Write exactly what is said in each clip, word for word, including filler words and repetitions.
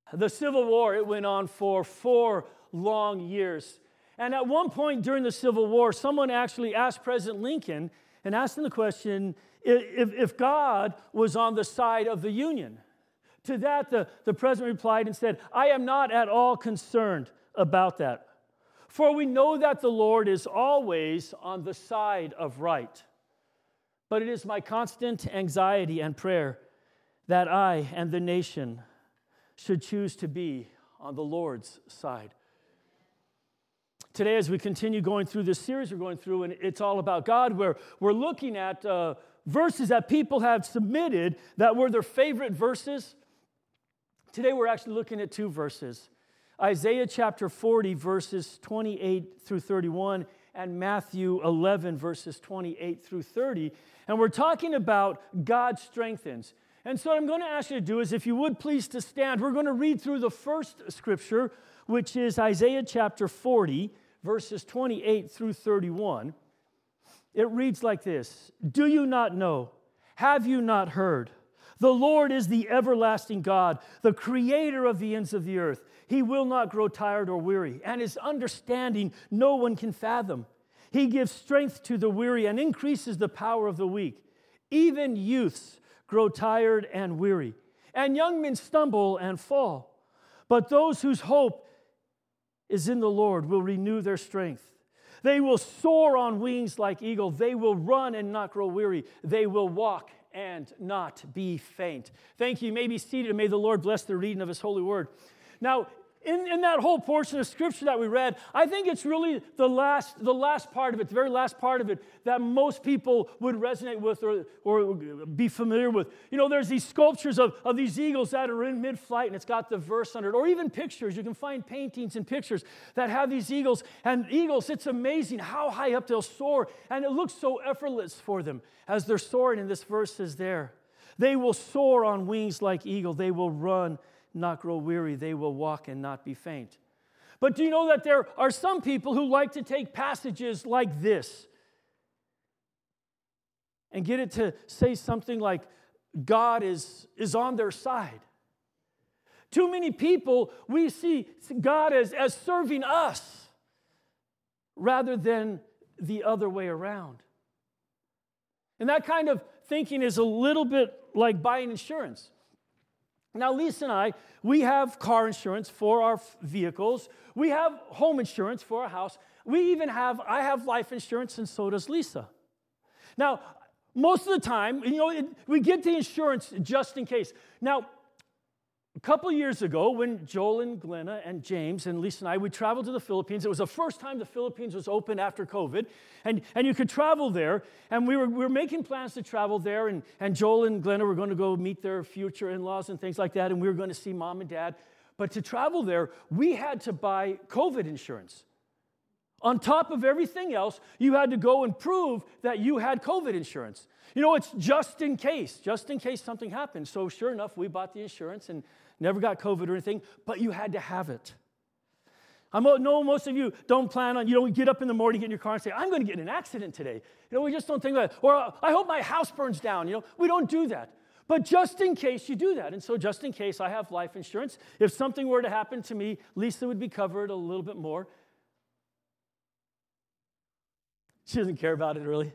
The Civil War, it went on for four long years. And at one point during the Civil War, someone actually asked President Lincoln and asked him the question, if, if God was on the side of the Union. To that, the, the president replied and said, I am not at all concerned about that. For we know that the Lord is always on the side of right. But it is my constant anxiety and prayer that I and the nation should choose to be on the Lord's side. Today, as we continue going through this series we're going through, and it's all about God, where we're looking at uh, verses that people have submitted that were their favorite verses. Today, we're actually looking at two verses. Isaiah chapter forty, verses twenty-eight through thirty-one, and Matthew eleven, verses twenty-eight through thirty. And we're talking about God strengthens. And so what I'm going to ask you to do is, if you would please to stand, we're going to read through the first scripture, which is Isaiah chapter forty, verses twenty-eight through thirty-one. It reads like this: Do you not know? Have you not heard? The Lord is the everlasting God, the creator of the ends of the earth. He will not grow tired or weary, and his understanding no one can fathom. He gives strength to the weary and increases the power of the weak. Even youths grow tired and weary, and young men stumble and fall. But those whose hope is in the Lord will renew their strength. They will soar on wings like eagles. They will run and not grow weary. They will walk and not be faint. Thank you. You may be seated, and may the Lord bless the reading of his holy word. Now, in, in that whole portion of scripture that we read, I think it's really the last, the last part of it, the very last part of it, that most people would resonate with or, or be familiar with. You know, there's these sculptures of, of these eagles that are in mid-flight, and it's got the verse under it, or even pictures. You can find paintings and pictures that have these eagles. And eagles, it's amazing how high up they'll soar, and it looks so effortless for them as they're soaring, and this verse is there. They will soar on wings like eagle. They will run, not grow weary. They will walk and not be faint. But do you know that there are some people who like to take passages like this and get it to say something like God is, is on their side? Too many people, we see God as, as serving us rather than the other way around. And that kind of thinking is a little bit like buying insurance. Now, Lisa and I, we have car insurance for our vehicles. We have home insurance for our house. We even have, I have life insurance, and so does Lisa. Now, most of the time, you know, it, we get the insurance just in case. Now, a couple years ago, when Joel and Glenna and James and Lisa and I, we traveled to the Philippines. It was the first time the Philippines was open after COVID, and, and you could travel there. And we were, we were making plans to travel there, and, and Joel and Glenna were going to go meet their future in-laws and things like that, and we were going to see mom and dad. But to travel there, we had to buy COVID insurance. On top of everything else, you had to go and prove that you had COVID insurance. You know, it's just in case, just in case something happened. So sure enough, we bought the insurance and never got COVID or anything, but you had to have it. I know most of you don't plan on, you don't get up in the morning, get in your car and say, I'm going to get in an accident today. You know, we just don't think about it. Or I hope my house burns down. You know, we don't do that. But just in case you do that. And so just in case, I have life insurance. If something were to happen to me, Lisa would be covered a little bit more. She doesn't care about it, really.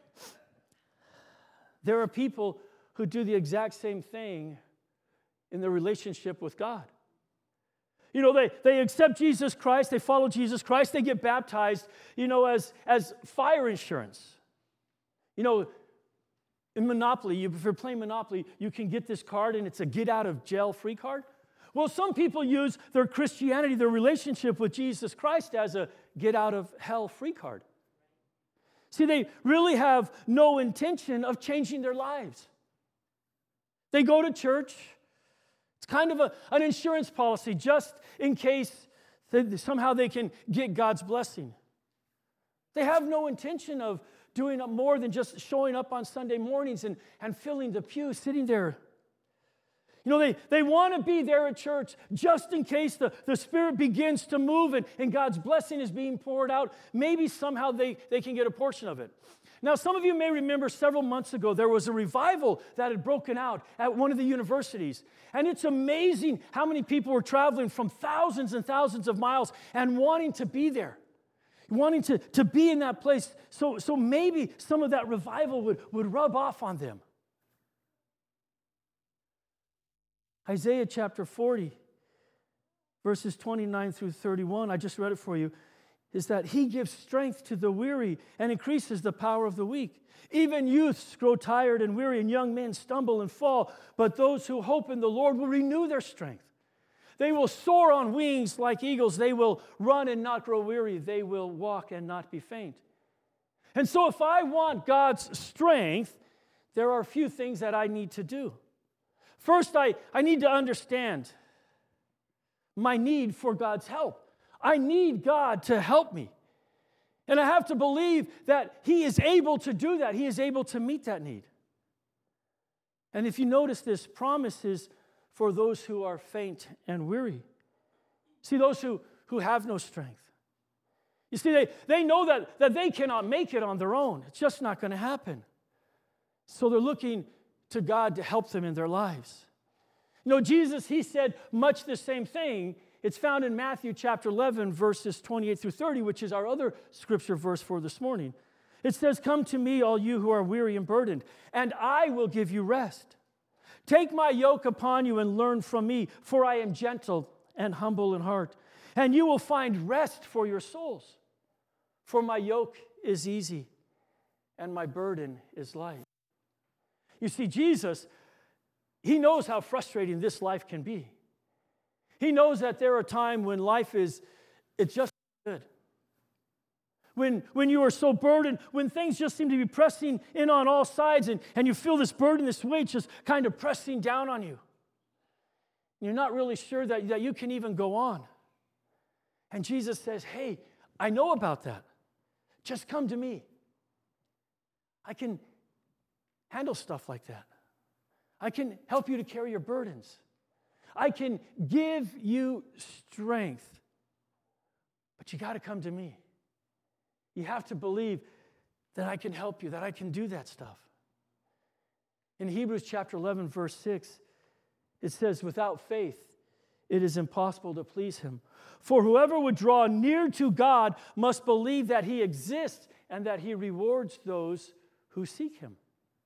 There are people who do the exact same thing in their relationship with God. You know, they, they accept Jesus Christ, they follow Jesus Christ, they get baptized, you know, as, as fire insurance. You know, in Monopoly, you, if you're playing Monopoly, you can get this card and it's a get-out-of-jail-free card. Well, some people use their Christianity, their relationship with Jesus Christ as a get-out-of-hell-free card. See, they really have no intention of changing their lives. They go to church. It's kind of a, an insurance policy just in case they, somehow they can get God's blessing. They have no intention of doing more than just showing up on Sunday mornings and, and filling the pew, sitting there. You know, they, they want to be there at church just in case the, the Spirit begins to move and, and God's blessing is being poured out. Maybe somehow they, they can get a portion of it. Now, some of you may remember several months ago, there was a revival that had broken out at one of the universities. And it's amazing how many people were traveling from thousands and thousands of miles and wanting to be there, wanting to, to be in that place. So, so maybe some of that revival would, would rub off on them. Isaiah chapter forty, verses twenty-nine through thirty-one, I just read it for you, is that he gives strength to the weary and increases the power of the weak. Even youths grow tired and weary, and young men stumble and fall. But those who hope in the Lord will renew their strength. They will soar on wings like eagles. They will run and not grow weary. They will walk and not be faint. And so if I want God's strength, there are a few things that I need to do. First, I, I need to understand my need for God's help. I need God to help me. And I have to believe that He is able to do that. He is able to meet that need. And if you notice, this promise is for those who are faint and weary. See, those who, who have no strength. You see, they, they know that, that they cannot make it on their own. It's just not going to happen. So they're looking to God to help them in their lives. You know, Jesus, He said much the same thing. It's found in Matthew chapter eleven, verses twenty-eight through thirty, which is our other scripture verse for this morning. It says, "Come to me, all you who are weary and burdened, and I will give you rest. Take my yoke upon you and learn from me, for I am gentle and humble in heart, and you will find rest for your souls. For my yoke is easy, and my burden is light." You see, Jesus, He knows how frustrating this life can be. He knows that there are times when life is, it's just good. When, when you are so burdened, when things just seem to be pressing in on all sides, and, and you feel this burden, this weight just kind of pressing down on you. You're not really sure that, that you can even go on. And Jesus says, hey, I know about that. Just come to me. I can handle stuff like that. I can help you to carry your burdens. I can give you strength. But you got to come to me. You have to believe that I can help you, that I can do that stuff. In Hebrews chapter eleven, verse six, it says, "Without faith, it is impossible to please Him. For whoever would draw near to God must believe that He exists and that He rewards those who seek Him."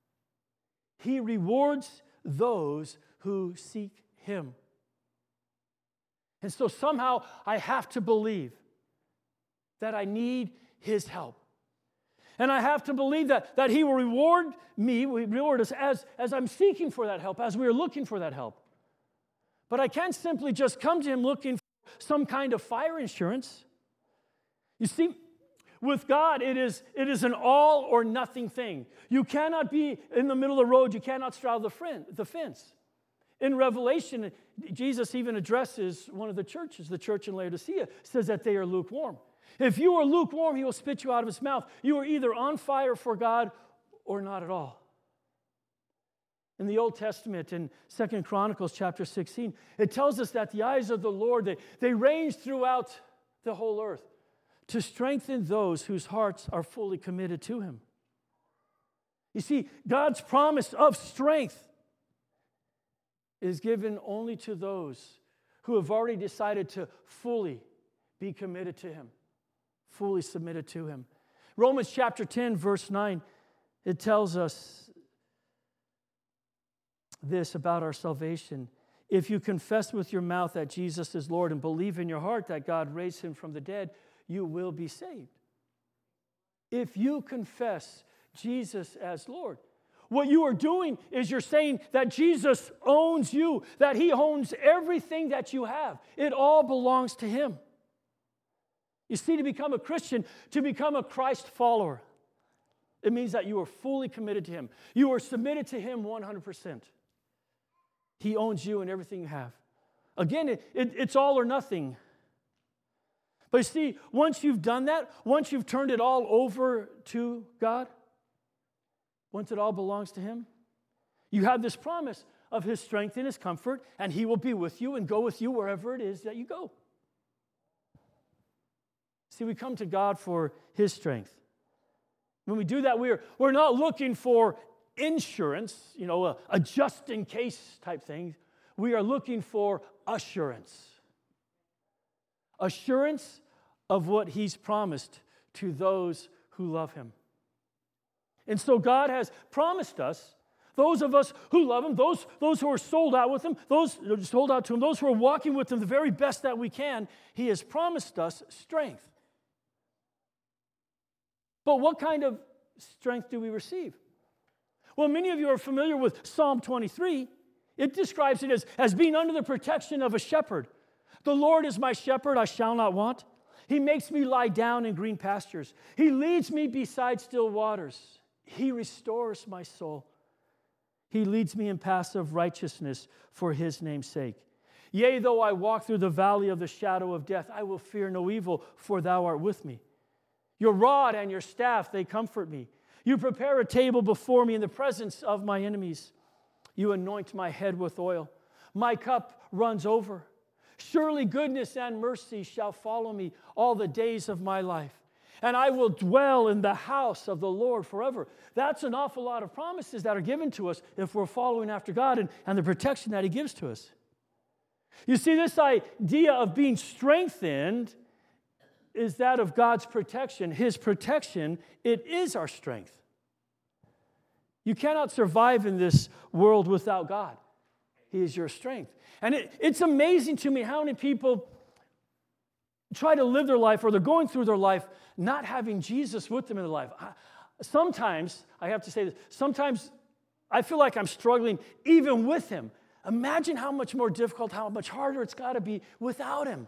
He rewards those who seek Him. And so somehow I have to believe that I need His help. And I have to believe that, that He will reward me, reward us as, as I'm seeking for that help, as we are looking for that help. But I can't simply just come to Him looking for some kind of fire insurance. You see, with God, it is, it is an all or nothing thing. You cannot be in the middle of the road. You cannot straddle the, friend, the fence. In Revelation, Jesus even addresses one of the churches, the church in Laodicea, says that they are lukewarm. If you are lukewarm, He will spit you out of His mouth. You are either on fire for God or not at all. In the Old Testament, in Second Chronicles chapter sixteen, it tells us that the eyes of the Lord, they, they range throughout the whole earth to strengthen those whose hearts are fully committed to Him. You see, God's promise of strength is given only to those who have already decided to fully be committed to Him, fully submitted to Him. Romans chapter ten, verse nine, it tells us this about our salvation. If you confess with your mouth that Jesus is Lord and believe in your heart that God raised Him from the dead, you will be saved. If you confess Jesus as Lord, what you are doing is you're saying that Jesus owns you, that He owns everything that you have. It all belongs to Him. You see, to become a Christian, to become a Christ follower, it means that you are fully committed to Him. You are submitted to Him one hundred percent. He owns you and everything you have. Again, it, it, it's all or nothing. But you see, once you've done that, once you've turned it all over to God, once it all belongs to Him, you have this promise of His strength and His comfort, and He will be with you and go with you wherever it is that you go. See, we come to God for His strength. When we do that, we're, we're not looking for insurance, you know, a, a just-in-case type thing. We are looking for assurance. Assurance of what he's promised to those who love him. And so God has promised us, those of us who love him, those, those who are sold out with him, those sold out to him, those who are walking with him the very best that we can, he has promised us strength. But what kind of strength do we receive? Well, many of you are familiar with Psalm twenty-three. It describes it as, as being under the protection of a shepherd. The Lord is my shepherd, I shall not want. He makes me lie down in green pastures. He leads me beside still waters. He restores my soul. He leads me in paths of righteousness for his name's sake. Yea, though I walk through the valley of the shadow of death, I will fear no evil, for thou art with me. Your rod and your staff, they comfort me. You prepare a table before me in the presence of my enemies. You anoint my head with oil. My cup runs over. Surely goodness and mercy shall follow me all the days of my life, and I will dwell in the house of the Lord forever. That's an awful lot of promises that are given to us if we're following after God and, and the protection that he gives to us. You see, this idea of being strengthened is that of God's protection. His protection, it is our strength. You cannot survive in this world without God. He is your strength. And it, it's amazing to me how many people try to live their life, or they're going through their life not having Jesus with them in their life. I, sometimes, I have to say this, sometimes I feel like I'm struggling even with him. Imagine how much more difficult, how much harder it's got to be without him.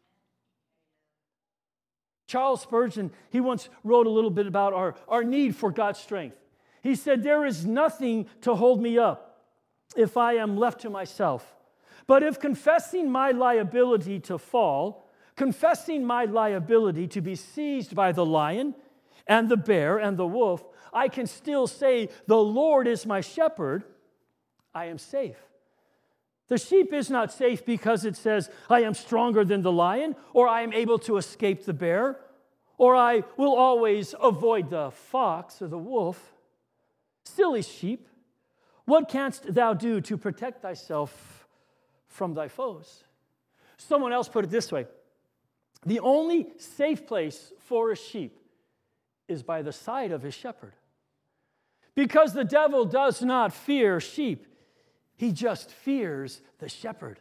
Charles Spurgeon, he once wrote a little bit about our, our need for God's strength. He said, there is nothing to hold me up if I am left to myself. But if confessing my liability to fall, confessing my liability to be seized by the lion and the bear and the wolf, I can still say, the Lord is my shepherd, I am safe. The sheep is not safe because it says, I am stronger than the lion, or I am able to escape the bear, or I will always avoid the fox or the wolf. Silly sheep, what canst thou do to protect thyself from thy foes? Someone else put it this way. The only safe place for a sheep is by the side of his shepherd. Because the devil does not fear sheep. He just fears the shepherd.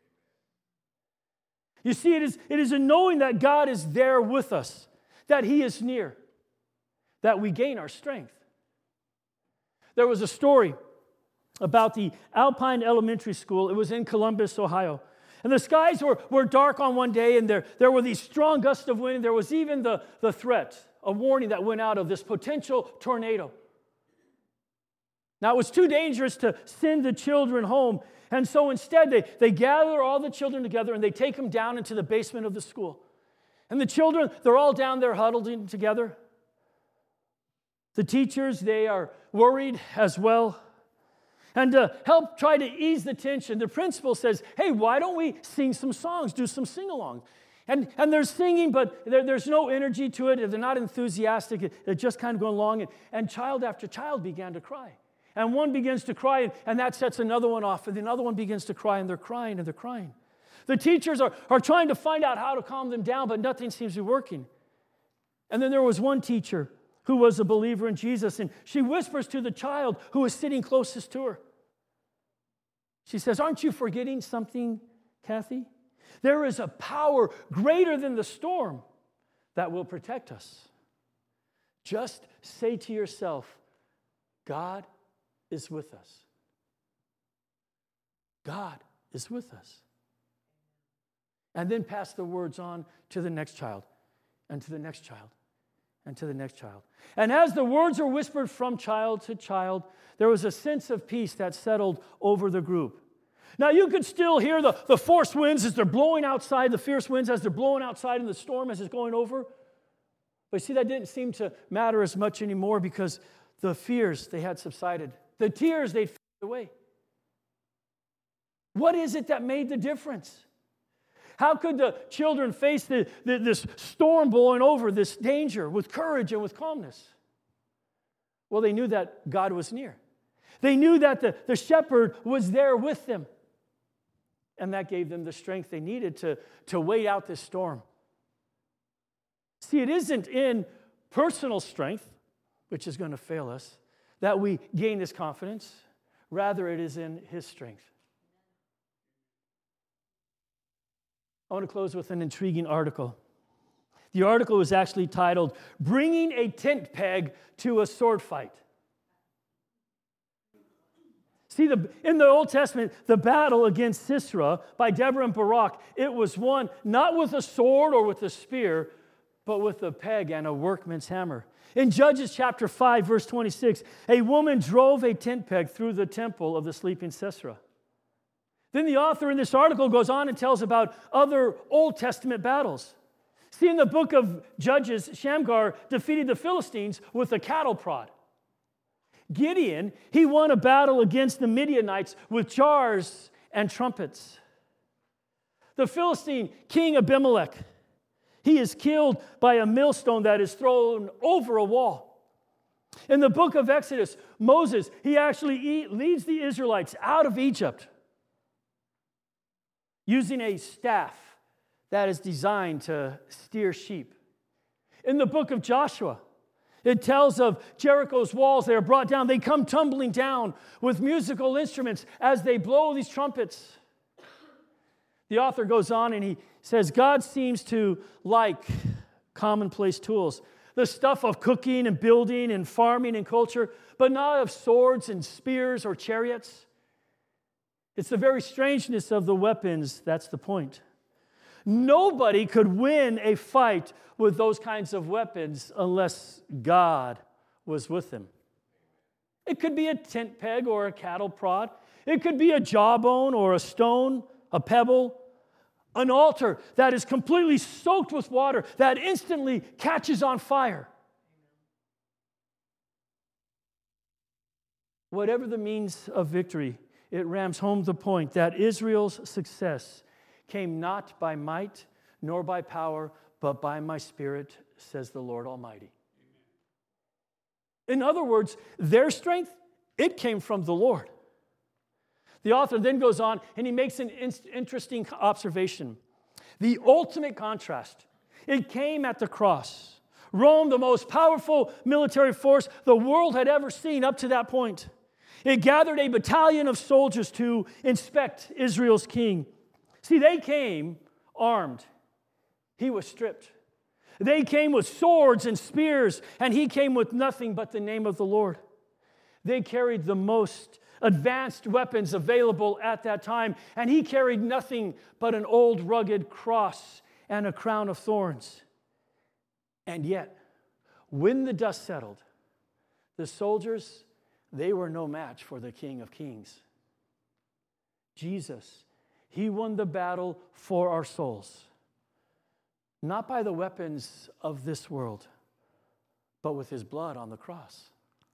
You see, it is, it is in knowing that God is there with us, that he is near, that we gain our strength. There was a story about the Alpine Elementary School. It was in Columbus, Ohio. And the skies were, were dark on one day, and there, there were these strong gusts of wind. There was even the, the threat, a warning that went out of this potential tornado. Now, it was too dangerous to send the children home, and so instead they, they gather all the children together and they take them down into the basement of the school. And the children, they're all down there huddled in together. The teachers, they are worried as well. And to help try to ease the tension, the principal says, hey, why don't we sing some songs, do some sing-along? And, and they're singing, but there, there's no energy to it. They're not enthusiastic. They're just kind of going along. And, and child after child began to cry. And one begins to cry, and, and that sets another one off. And another one begins to cry, and they're crying, and they're crying. The teachers are, are trying to find out how to calm them down, but nothing seems to be working. And then there was one teacher who was a believer in Jesus, and she whispers to the child who was sitting closest to her. She says, aren't you forgetting something, Kathy? There is a power greater than the storm that will protect us. Just say to yourself, God is with us. God is with us. And then pass the words on to the next child, and to the next child, and to the next child. And as the words are whispered from child to child, there was a sense of peace that settled over the group. Now, you could still hear the, the force winds as they're blowing outside, the fierce winds as they're blowing outside in the storm as it's going over. But see, that didn't seem to matter as much anymore because the fears, they had subsided. The tears, they'd faded away. What is it that made the difference? How could the children face the, the, this storm blowing over, this danger, with courage and with calmness? Well, they knew that God was near. They knew that the, the shepherd was there with them. And that gave them the strength they needed to, to wait out this storm. See, it isn't in personal strength, which is going to fail us, that we gain this confidence. Rather, it is in his strength. I want to close with an intriguing article. The article was actually titled, "Bringing a Tent Peg to a Sword Fight." See, the, in the Old Testament, the battle against Sisera by Deborah and Barak, it was won not with a sword or with a spear, but with a peg and a workman's hammer. In Judges chapter five, verse twenty-six, a woman drove a tent peg through the temple of the sleeping Sisera. Then the author in this article goes on and tells about other Old Testament battles. See, in the book of Judges, Shamgar defeated the Philistines with a cattle prod. Gideon, he won a battle against the Midianites with jars and trumpets. The Philistine king Abimelech, he is killed by a millstone that is thrown over a wall. In the book of Exodus, Moses, he actually leads the Israelites out of Egypt using a staff that is designed to steer sheep. In the book of Joshua, it tells of Jericho's walls that are brought down. They come tumbling down with musical instruments as they blow these trumpets. The author goes on and he says, God seems to like commonplace tools, the stuff of cooking and building and farming and culture, but not of swords and spears or chariots. It's the very strangeness of the weapons that's the point. Nobody could win a fight with those kinds of weapons unless God was with them. It could be a tent peg or a cattle prod. It could be a jawbone or a stone, a pebble, an altar that is completely soaked with water that instantly catches on fire. Whatever the means of victory, it rams home the point that Israel's success came not by might nor by power, but by my Spirit, says the Lord Almighty. In other words, their strength, it came from the Lord. The author then goes on and he makes an interesting observation. The ultimate contrast, it came at the cross. Rome, the most powerful military force the world had ever seen up to that point. It gathered a battalion of soldiers to inspect Israel's king. See, they came armed. He was stripped. They came with swords and spears, and he came with nothing but the name of the Lord. They carried the most advanced weapons available at that time, and he carried nothing but an old rugged cross and a crown of thorns. And yet, when the dust settled, the soldiers, they were no match for the King of Kings. Jesus, he won the battle for our souls, not by the weapons of this world, but with his blood on the cross.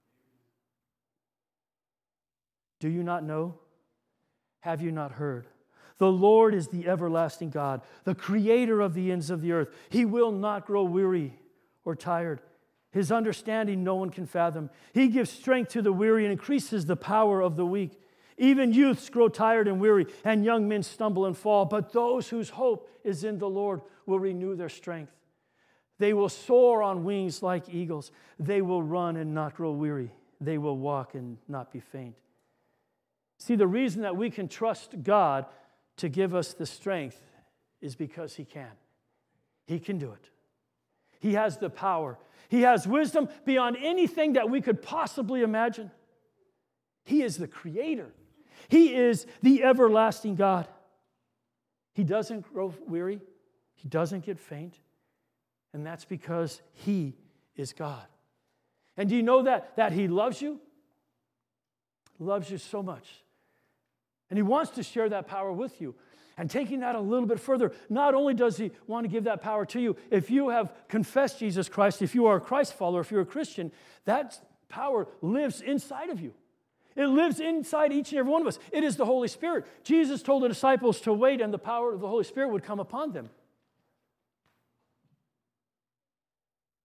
Do you not know? Have you not heard? The Lord is the everlasting God, the creator of the ends of the earth. He will not grow weary or tired. His understanding no one can fathom. He gives strength to the weary and increases the power of the weak. Even youths grow tired and weary, and young men stumble and fall. But those whose hope is in the Lord will renew their strength. They will soar on wings like eagles. They will run and not grow weary. They will walk and not be faint. See, the reason that we can trust God to give us the strength is because he can. He can do it. He has the power. He has wisdom beyond anything that we could possibly imagine. He is the creator. He is the everlasting God. He doesn't grow weary. He doesn't get faint. And that's because he is God. And do you know that, that he loves you? Loves you so much. And he wants to share that power with you. And taking that a little bit further, not only does he want to give that power to you, if you have confessed Jesus Christ, if you are a Christ follower, if you're a Christian, that power lives inside of you. It lives inside each and every one of us. It is the Holy Spirit. Jesus told the disciples to wait, and the power of the Holy Spirit would come upon them.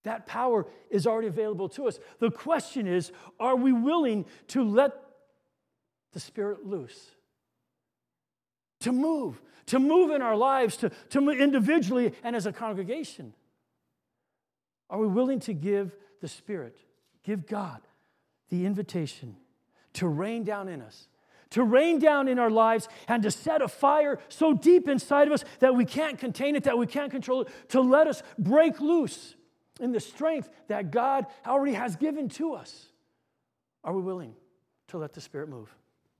That power is already available to us. The question is, are we willing to let the Spirit loose? To move, to move in our lives, to, to move individually and as a congregation. Are we willing to give the Spirit, give God the invitation to rain down in us, to rain down in our lives and to set a fire so deep inside of us that we can't contain it, that we can't control it, to let us break loose in the strength that God already has given to us? Are we willing to let the Spirit move?